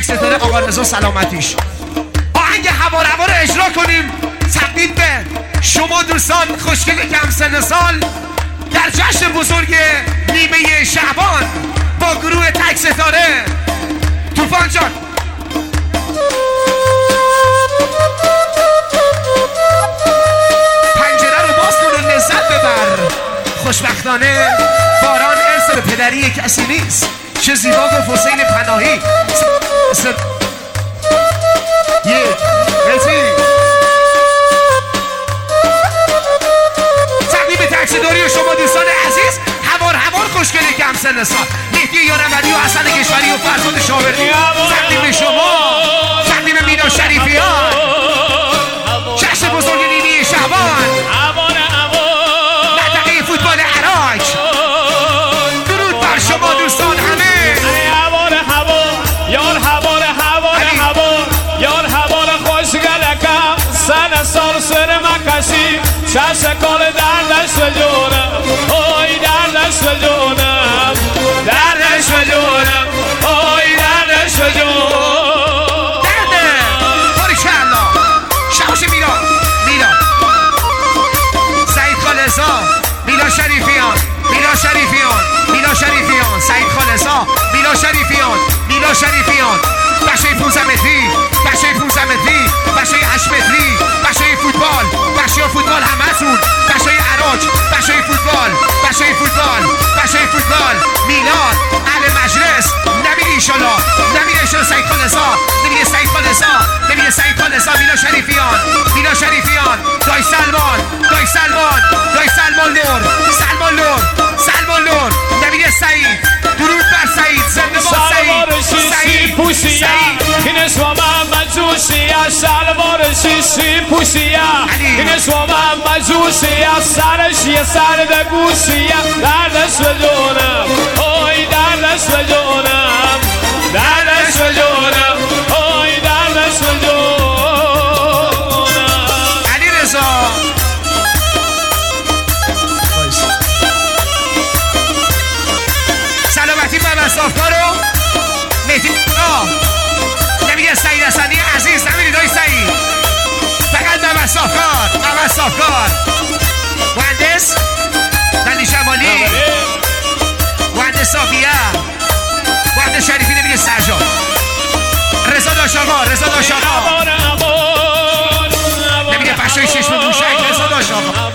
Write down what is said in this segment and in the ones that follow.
ستاره آقا رضا سلامتیش. آهنگ هوا رو اجرا کنیم تقدیم به شما دوستان خوشگل کم سن سال در جشن بزرگ نیمه شعبان با گروه تک ستاره. طوفان جان پنجره رو باز کن و لذت ببر. خوشبختانه باران ارث به پدری کسی نیست. چه زیبا گفت حسین پناهی. تقدیم تکسیداری و شما دوستان عزیز هوار خوشگلی کم سن سال مهدی یارمدی و حسن کشوری و فرزاد شاوردی. تقدیم شما تقدیم مینا شریفیان جشن بزرگ نیمه شعبان منطقه فوتبال عراق. درود بر شما دوستان همه. سن سال سر مکشی چشم کار در دست جونم اوی در دست جونم در دست جونم اوی در دست جونم درده باریکالله. شباش میرا سعید خالصا میلا شریفیان سعید خالصا میلا شریفیان بشه 15 متری بشه 8 متری بشه فوتبال همتون بشه عراق بشه فوتبال میلاد اهل مجلس نمیری ایشالله سعید خالصا میلا شریفیان دای سلمان نور نمیری سعید. درود بر سعید. زنده باد سعید پوشیه این اسم محمد جوشیه شلوار شیشی پوشیه این اسم محمد جوشیه سرش یه سرد گوشیه در دست جونم اوی در دست جونم اوی در دست جونم. علی رضا سلامتی به مصافکارو مهدی نمیگه سعید حسنی عزیز نمیدید های سعید فقط به مصافکار مهندس دلی شمالی مهندس صافیه مهندس شریفی نمیگه سرجان رضا داشاقا نمیگه پشتای چشم موشک رضا داشاقا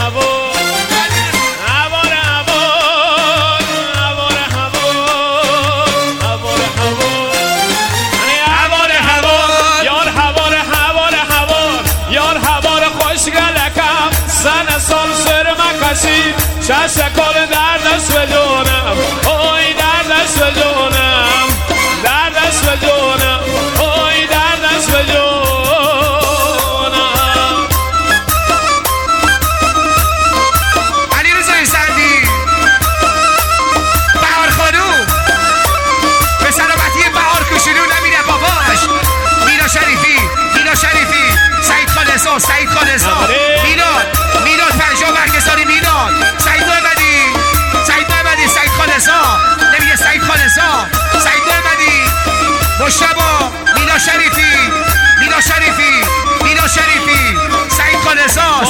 چشم کار در دست جونم اوی در دست جونم اوی در دست جونم. علی رضا سندی بهار خانوم به سلامتی بهار کشیدو نمیره باباش. مینا شریفی سعید خالصا میلاد پنجا برگزاری میلاد سعید محمدی سعید خالصا نمیگه سعید محمدی مشتبا مینا شریفی سعید خالصا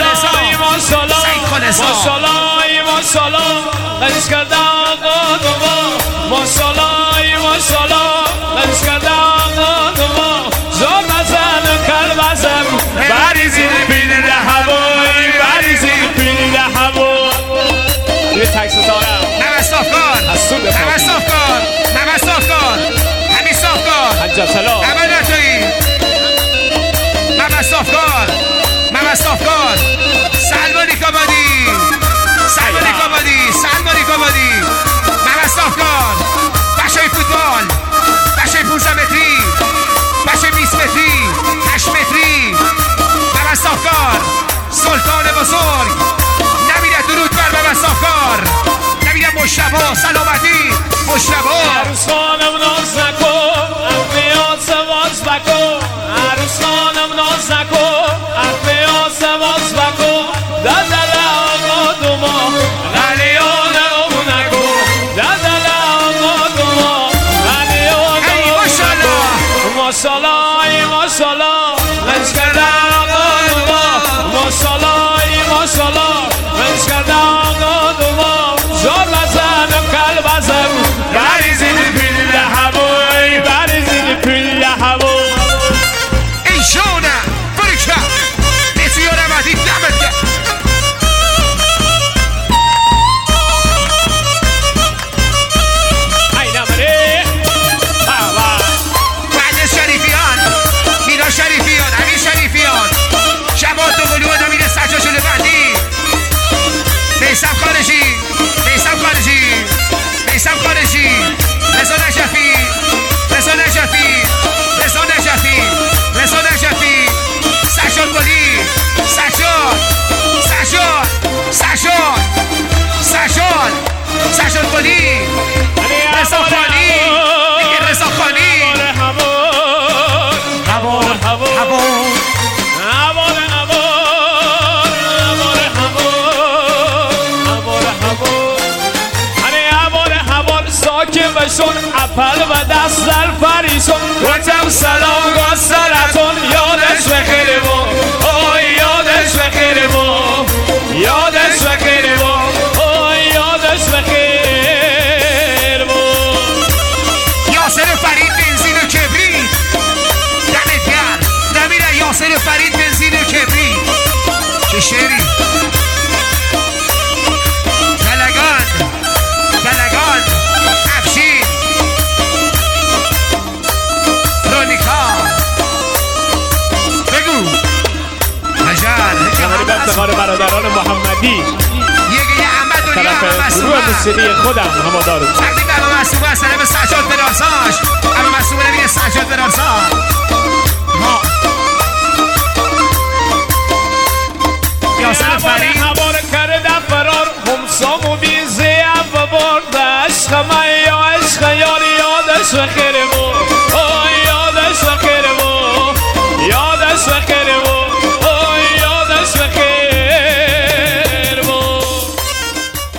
ماشالله لنش کرده آقا دوما ماشالله لنش کرده آقا دوما زود نزن کلبزم بریزی بین هوایی یه تک ستارم نمستافکار همین صافکار همه نتویی نمستافکار سلمانی کابادی نمستافکار بشه فوتبال بشه 15 متری بشه 20 متری 8 متری نمستافکار سلطان بزرگ نمیره. درود بر نمستافکار نمیره. مشتبا سلامتی عروس خانم ناز نکن اقلیات سواز بکن عروس خانم ناز نکن اقلیات سواز بکن دادل آقا دوما غلیان او نگو دادل آقا دوما غلیان او نگو ماشالله ماشالله لنج کرده آقا دوما ماشالله ماشالله لنج کرده آقا دوما جار بزن و کل بزن بریزید پل هوای بریزید پل هوای ای جانم برکه بسیار عمدی دمت کرد شریفیان امیر شریفیان شبات و قلوب امیر سجا شده بندی میسم خارجی میسم خارجی میسم خارجی رضا نجفی رضا نجفی رضا نجفی رضا نجفی سجاد گلی سجاد سجاد سجاد سجاد سجاد گلی رضا خانی رضا خانی بشون اپل و دست در پریشون گفتم سلام گفت سرتون یادش بخیر با اوی یادش بخیر با یادش بخیر با اوی یادش بخیر با یاسر فرید بنزین و کبریت دمت گرم نمیره یاسر فرید بنزین و کبریت چه شعری دلگان دلگان افشین رونیکا بگو هجر افتخار برادران محمدی یه احمد دنیا طرف گروه موسیقی خودم همادارو تقدیم به مسئوله از طرف سجاد برارساش اما مسئوله نمیگه سجاد برارساش یاسر فرید هوار کرده فرار همسامو بیزه و برد عشق من یا عشق یاری یادش بخیر